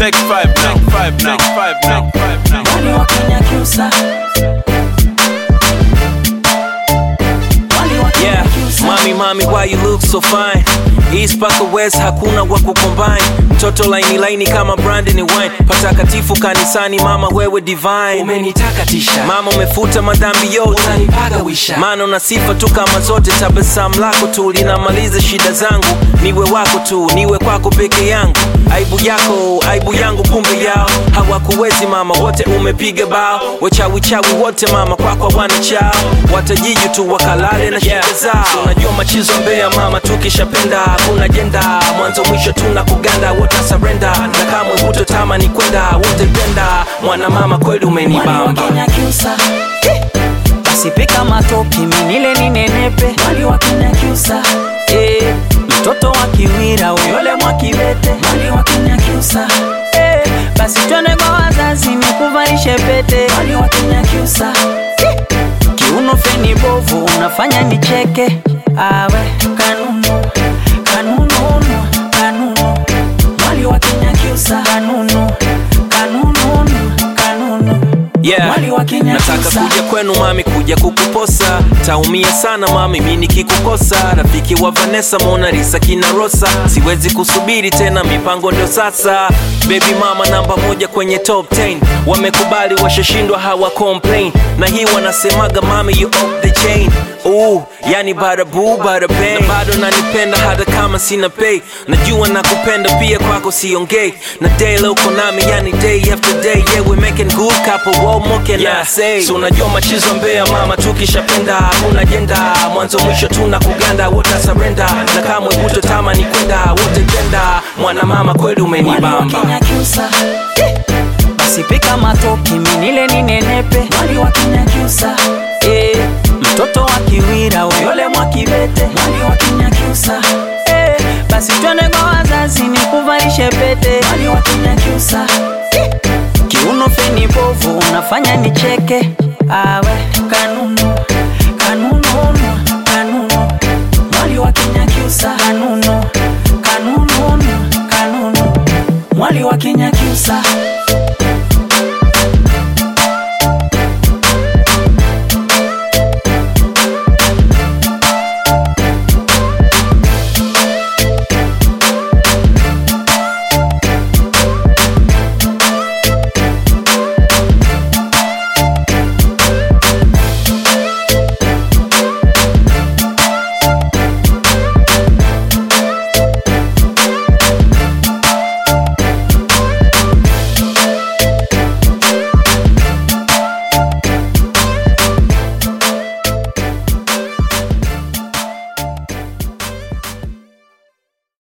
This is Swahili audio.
Take 5 now, 5 now, 5 now, 5 now. Wali wa Kinyakyusa. Yeah, mami, why you look so fine? East paka West hakuna wa kucombine. Mtoto laini kama brandi ni wine. Patakatifu kanisani mama wewe divine. Umenitakatisha Mama umefuta madhambi yote. Unanipaga wisha Maana una sifa tu kama zote. Tabasamu lako tu linamaliza shida zangu. Niwe wako tu, niwe kwako peke yangu. Aibu yangu kumbe yao. Hawakuwezi mama, wote umepiga bao. Wachawi wote mama, kwako wana chao. Watajiju tu wakalale na shida zao. Unajua machizo mbea mama, tukishapenda kuna jenda. Mwanzo mwisho tunakuganda, wote surrender. Na kamwe hutotamani kwenda, wote penda. Mwana mama kweli umenibamba. Wali wa Kinyakyusa. Basi pika matoki minile ninenepe. Wali wa Kinyakyusa. Mtoto wa Kiwira uyole mwa Kibete. Wali wa Kinyakyusa. Basi twende kwa wazazi nikuvalishe pete. Wali wa Kinyakyusa. Kiuno feni bovu unafanya nicheke. Awe Kanunu. Wali wa Kinyakyusa. kanunu. Yeah, Wali wa Kinyakyusa. nataka kuja kwenu mami, kuja kukuposa. Taumia sana mami, mimi nikikukosa. Rafiki wa Vanessa, Mona Lisa, kina Rosa. Siwezi kusubiri tena, mipango ndio sasa. Baby mama namba 1 kwenye top 10. Wamekubali washashindwa hawa complain. Na hii wanasemaga mami you off the chain. Yani bada boo bada bang. Na bado nanipenda hata kama sina pay. Najua nakupenda pia kwako siongei. Na day leo uko nami yani day after day. Yeah we making good couple, what more can I say? So unajua machizo mbea mama, tukishapenda hakuna jenda. Mwanzo mwisho tunakuganda, wote surrender. Na kamwe hutotamani kwenda, wote penda. Mwana mama kweli umenibamba. Wali wa Kinyakyusa. Basi pika matoki minile ninenepe. Wali wa Kinyakyusa. Mtoto wa Kiwira uyole mwa Kibete. Wali wa Kinyakyusa. Basi twende kwa wazazi nikuvalishe pete. Wali wa Kinyakyusa. Kiuno feni bovu unafanya nicheke. Awe Kanunu. Wali wa Kinyakyusa. kanunu. Wali wa Kinyakyusa.